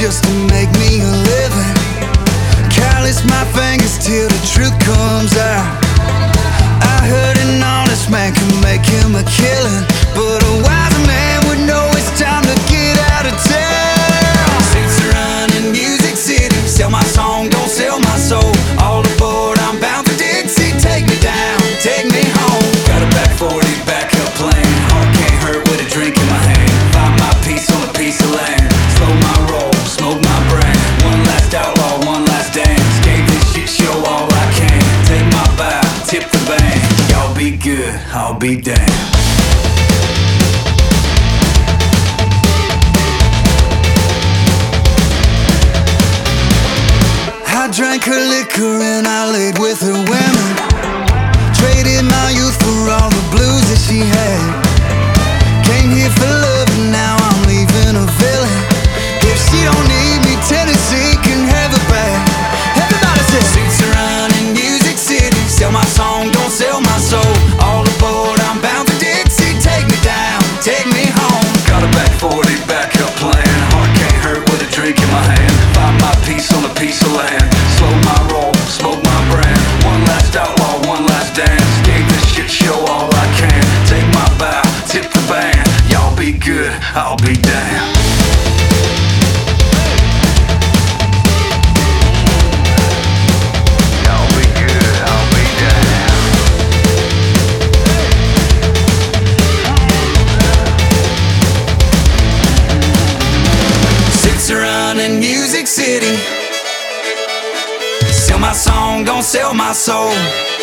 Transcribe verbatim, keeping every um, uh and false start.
just to make me a living. Callous my fingers till the truth comes out. I heard an honest man can make him a killing, but a wise man would know it's time to get out of town. Suits are running Music City, sell my song, don't sell my soul. All aboard, I'm bound for Dixie. Take me down, take me home. Got a back forty, back up plane. Heart can't hurt with a drink in my hand. Find my peace on a piece of land. Slow my roll, smoke my brain. One last outlaw, one last dance. Gave this shit show all I can. Take my bow, tip the band. Y'all be good, I'll be damned. I drank her liquor and I laid with her women. Traded my youth for all the blues that she had. Came here for love and now I'm leaving a villain. If she don't need me, Tennessee can have it back. Everybody says suits are running Music City, sell my song, don't sell my soul. All aboard, I'm bound for Dixie. Take me down, take me home. Got a back forty, back up plan. Heart can't hurt with a drink in my hand. Find my peace on a piece of land. Slow my roll, smoke my brand. One last outlaw, one last dance. Gave this shit show all I can. Take my bow, tip the band. Y'all be good, I'll be damned. Y'all be good, I'll be damned. Six around in Music City, sell my song, don't sell my soul.